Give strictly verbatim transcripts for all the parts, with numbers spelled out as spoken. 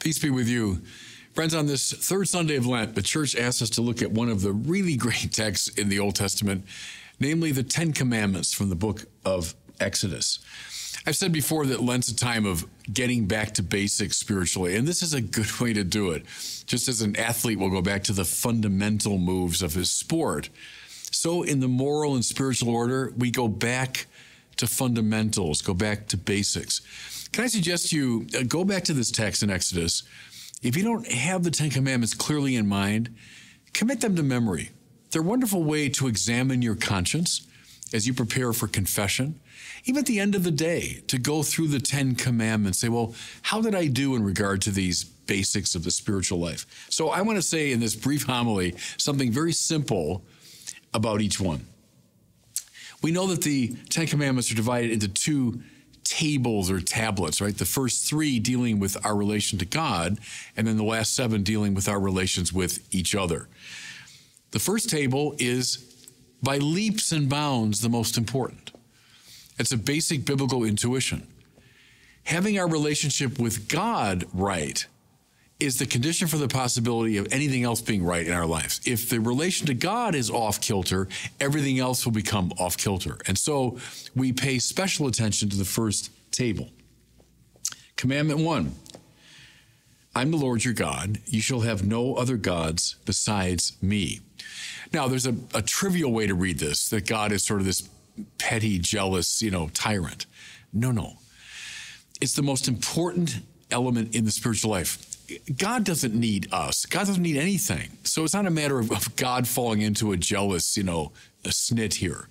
Peace be with you. Friends, on this third Sunday of Lent, the church asks us to look at one of the really great texts in the Old Testament, namely the Ten Commandments from the book of Exodus. I've said before that Lent's a time of getting back to basics spiritually, and this is a good way to do it. Just as an athlete will go back to the fundamental moves of his sport, so in the moral and spiritual order, we go back to fundamentals, go back to basics. Can I suggest you uh, go back to this text in Exodus? If you don't have the Ten Commandments clearly in mind, commit them to memory. They're a wonderful way to examine your conscience as you prepare for confession. Even at the end of the day, to go through the Ten Commandments, say, well, how did I do in regard to these basics of the spiritual life? So I want to say in this brief homily something very simple about each one. We know that the Ten Commandments are divided into two tables or tablets, right? The first three dealing with our relation to God, and then the last seven dealing with our relations with each other. The first table is by leaps and bounds the most important. It's a basic biblical intuition. Having our relationship with God right is the condition for the possibility of anything else being right in our lives. If the relation to God is off kilter, everything else will become off kilter. And so we pay special attention to the first table. Commandment one, I'm the Lord your God. You shall have no other gods besides me. Now, there's a, a trivial way to read this, that God is sort of this petty, jealous, you know, tyrant. No, no. It's the most important element in the spiritual life. God doesn't need us. God doesn't need anything. So it's not a matter of, of God falling into a jealous, you know, a snit here.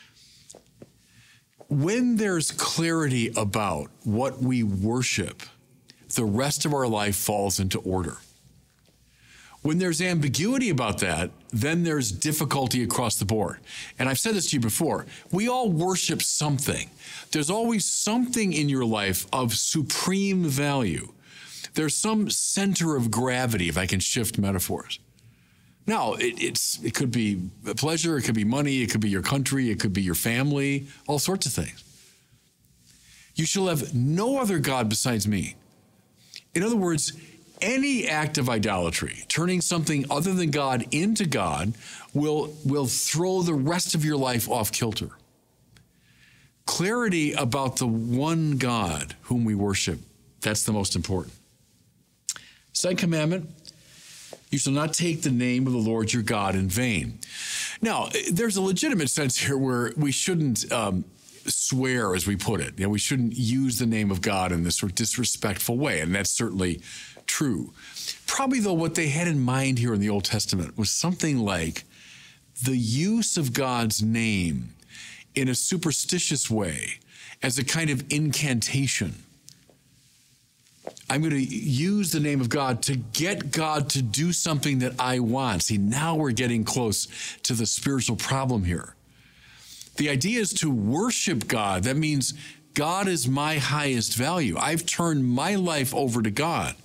When there's clarity about what we worship, the rest of our life falls into order. When there's ambiguity about that, then there's difficulty across the board. And I've said this to you before. We all worship something. There's always something in your life of supreme value. There's some center of gravity, if I can shift metaphors. Now, it, it's it could be a pleasure, it could be money, it could be your country, it could be your family, all sorts of things. You shall have no other God besides me. In other words, any act of idolatry, turning something other than God into God, will, will throw the rest of your life off kilter. Clarity about the one God whom we worship, that's the most important. Second commandment, you shall not take the name of the Lord your God in vain. Now, there's a legitimate sense here where we shouldn't um, swear, as we put it. You know, we shouldn't use the name of God in this sort of disrespectful way, and that's certainly true. Probably, though, what they had in mind here in the Old Testament was something like the use of God's name in a superstitious way as a kind of incantation. I'm going to use the name of God to get God to do something that I want. See, now we're getting close to the spiritual problem here. The idea is to worship God. That means God is my highest value. I've turned my life over to God.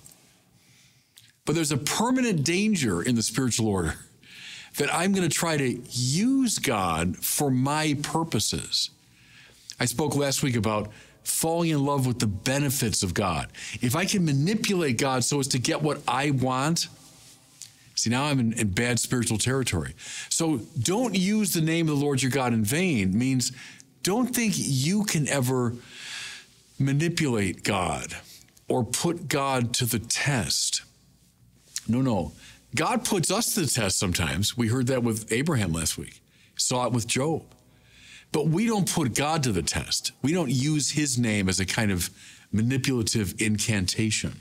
But there's a permanent danger in the spiritual order that I'm going to try to use God for my purposes. I spoke last week about falling in love with the benefits of God. If I can manipulate God so as to get what I want, see, now I'm in, in bad spiritual territory. So don't use the name of the Lord your God in vain means don't think you can ever manipulate God or put God to the test. No, no. God puts us to the test sometimes. We heard that with Abraham last week. Saw it with Job. But we don't put God to the test. We don't use his name as a kind of manipulative incantation.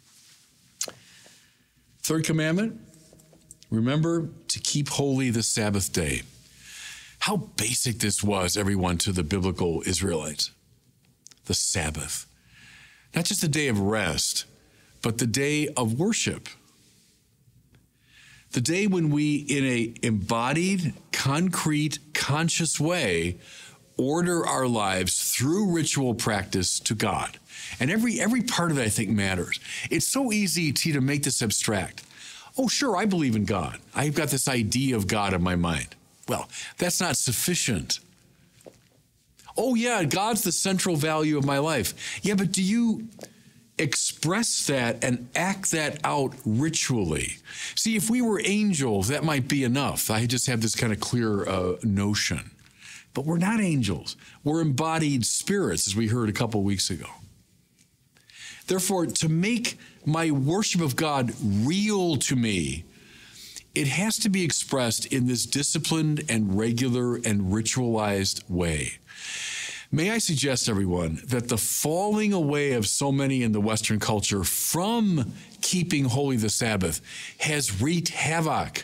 Third commandment, remember to keep holy the Sabbath day. How basic this was, everyone, to the biblical Israelites. The Sabbath. Not just a day of rest, but the day of worship. The day when we, in a embodied, concrete, conscious way, order our lives through ritual practice to God. And every every part of that, I think, matters. It's so easy to, to make this abstract. Oh, sure, I believe in God. I've got this idea of God in my mind. Well, that's not sufficient. Oh, yeah, God's the central value of my life. Yeah, but do you express that and act that out ritually. See, if we were angels, that might be enough. I just have this kind of clear uh, notion. But we're not angels. We're embodied spirits, as we heard a couple weeks ago. Therefore, to make my worship of God real to me, it has to be expressed in this disciplined and regular and ritualized way. May I suggest, everyone, that the falling away of so many in the Western culture from keeping holy the Sabbath has wreaked havoc.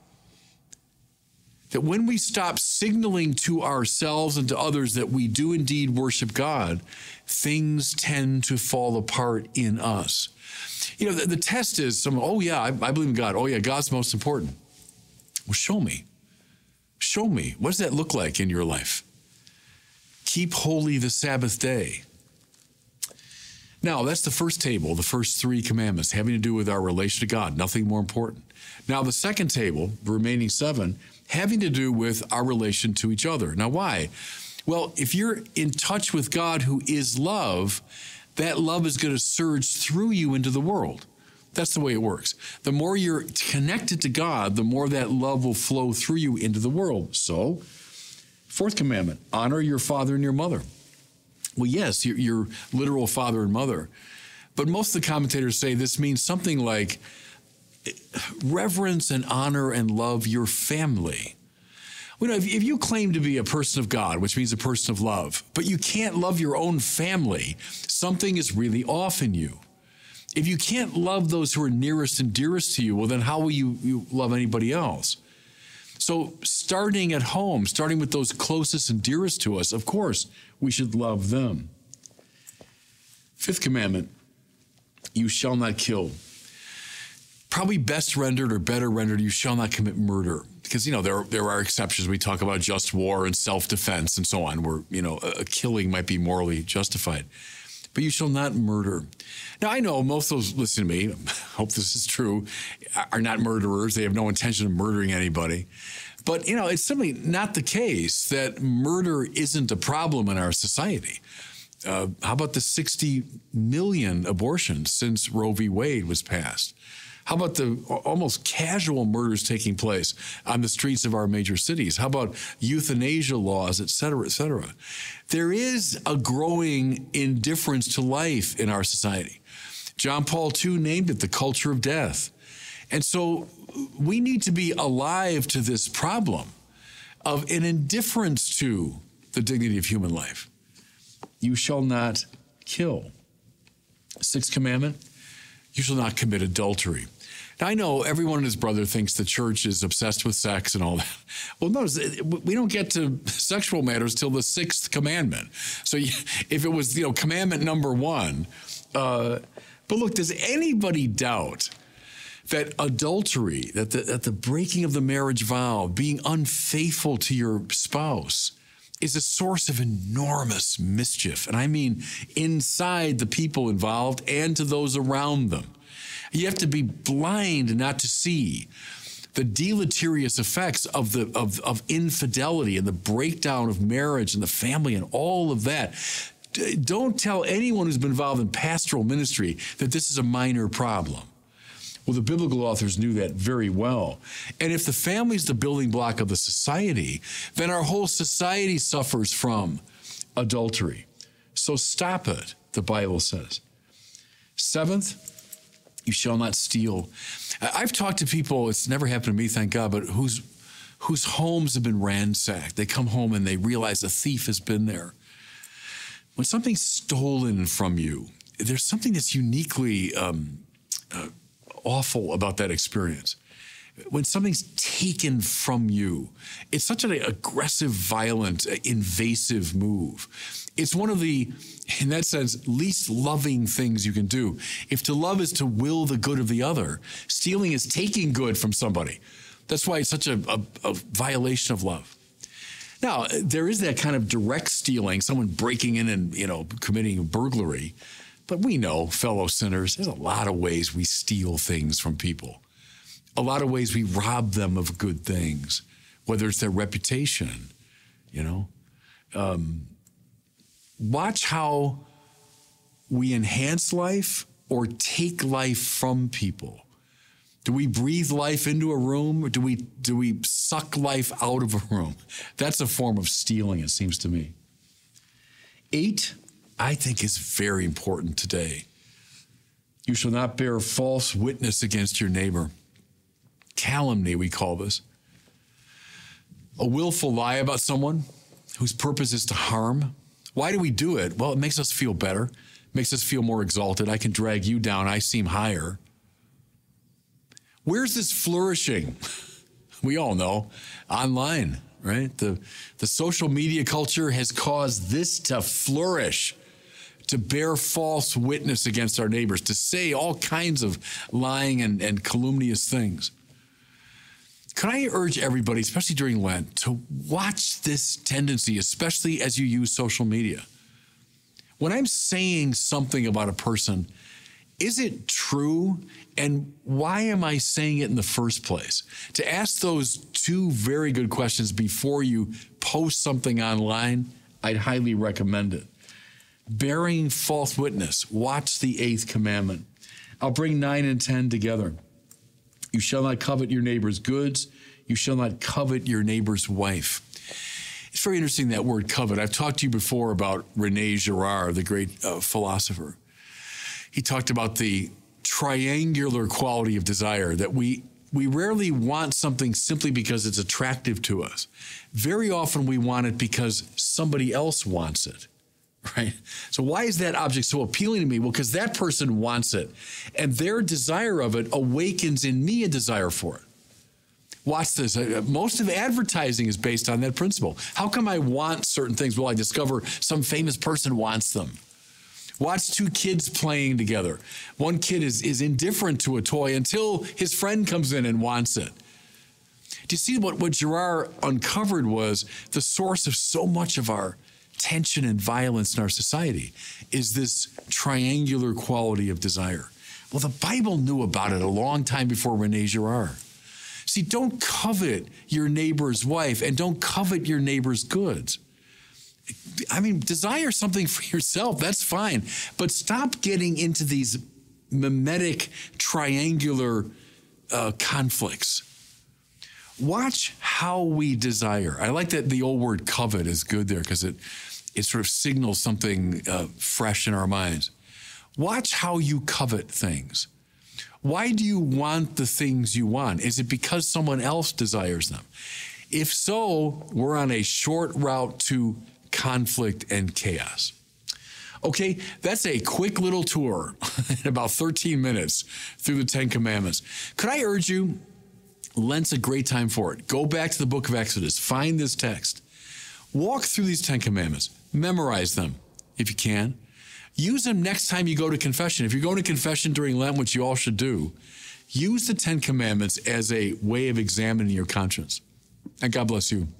That when we stop signaling to ourselves and to others that we do indeed worship God, things tend to fall apart in us. You know, the, the test is, some, oh yeah, I, I believe in God. Oh yeah, God's most important. Well, show me. Show me. What does that look like in your life? Keep holy the Sabbath day. Now, that's the first table, the first three commandments, having to do with our relation to God, nothing more important. Now, the second table, the remaining seven, having to do with our relation to each other. Now, why? Well, if you're in touch with God, who is love, that love is going to surge through you into the world. That's the way it works. The more you're connected to God, the more that love will flow through you into the world. So, fourth commandment, honor your father and your mother. Well, yes, your, your literal father and mother. But most of the commentators say this means something like reverence and honor and love your family. You know, if, if you claim to be a person of God, which means a person of love, but you can't love your own family, something is really off in you. If you can't love those who are nearest and dearest to you, well, then how will you, you love anybody else? So starting at home, starting with those closest and dearest to us, of course, we should love them. Fifth commandment, you shall not kill. Probably best rendered or better rendered, you shall not commit murder. Because, you know, there, there are exceptions. We talk about just war and self-defense and so on, where, you know, a, a killing might be morally justified. But you shall not murder. Now, I know most of those listening to me, I hope this is true, are not murderers. They have no intention of murdering anybody. But, you know, it's simply not the case that murder isn't a problem in our society. Uh, how about the sixty million abortions since Roe v. Wade was passed? How about the almost casual murders taking place on the streets of our major cities? How about euthanasia laws, et cetera, et cetera? There is a growing indifference to life in our society. John Paul the Second named it the culture of death. And so we need to be alive to this problem of an indifference to the dignity of human life. You shall not kill. Sixth commandment, you shall not commit adultery. Now, I know everyone and his brother thinks the church is obsessed with sex and all that. Well, notice, we don't get to sexual matters till the sixth commandment. So if it was, you know, commandment number one, uh, but look, does anybody doubt that adultery, that the, that the breaking of the marriage vow, being unfaithful to your spouse, is a source of enormous mischief? And I mean inside the people involved and to those around them. You have to be blind not to see the deleterious effects of the of, of infidelity and the breakdown of marriage and the family and all of that. Don't tell anyone who's been involved in pastoral ministry that this is a minor problem. Well, the biblical authors knew that very well. And if the family is the building block of the society, then our whole society suffers from adultery. So stop it, the Bible says. Seventh, you shall not steal. I've talked to people, it's never happened to me, thank God, but whose whose homes have been ransacked. They come home and they realize a thief has been there. When something's stolen from you, there's something that's uniquely um, uh, awful about that experience. When something's taken from you, it's such an aggressive, violent, invasive move. It's one of the, in that sense, least loving things you can do. If to love is to will the good of the other, stealing is taking good from somebody. That's why it's such a, a, a violation of love. Now, there is that kind of direct stealing, someone breaking in and, you know, committing a burglary. But we know, fellow sinners, there's a lot of ways we steal things from people. A lot of ways we rob them of good things, whether it's their reputation, you know. Um, watch how we enhance life or take life from people? Do we breathe life into a room, or do we do we suck life out of a room? That's a form of stealing, it seems to me. Eight, I think, is very important today. You shall not bear false witness against your neighbor. Calumny, we call this. A willful lie about someone whose purpose is to harm. Why do we do it? Well, it makes us feel better, makes us feel more exalted. I can drag you down. I seem higher. Where's this flourishing? We all know, online, right? The, the social media culture has caused this to flourish, to bear false witness against our neighbors, to say all kinds of lying and, and calumnious things. Can I urge everybody, especially during Lent, to watch this tendency, especially as you use social media? When I'm saying something about a person, is it true? And why am I saying it in the first place? To ask those two very good questions before you post something online, I'd highly recommend it. Bearing false witness. Watch the eighth commandment. I'll bring nine and ten together. You shall not covet your neighbor's goods. You shall not covet your neighbor's wife. It's very interesting, that word covet. I've talked to you before about René Girard, the great uh, philosopher. He talked about the triangular quality of desire, that we we rarely want something simply because it's attractive to us. Very often we want it because somebody else wants it, right? So why is that object so appealing to me? Well, because that person wants it, and their desire of it awakens in me a desire for it. Watch this. Most of advertising is based on that principle. How come I want certain things? Well, I discover some famous person wants them. Watch two kids playing together. One kid is, is indifferent to a toy until his friend comes in and wants it. Do you see what, what Girard uncovered was the source of so much of our tension and violence in our society is this triangular quality of desire. Well, the Bible knew about it a long time before René Girard. See, don't covet your neighbor's wife and don't covet your neighbor's goods. I mean, desire something for yourself, that's fine. But stop getting into these mimetic, triangular uh, conflicts. Watch how we desire. I like that the old word covet is good there because it, it sort of signals something uh, fresh in our minds. Watch how you covet things. Why do you want the things you want? Is it because someone else desires them? If so, we're on a short route to conflict and chaos. Okay, that's a quick little tour in about thirteen minutes through the Ten Commandments. Could I urge you, Lent's a great time for it. Go back to the book of Exodus, find this text, walk through these Ten Commandments, memorize them if you can. Use them next time you go to confession. If you're going to confession during Lent, which you all should do, use the Ten Commandments as a way of examining your conscience. And God bless you.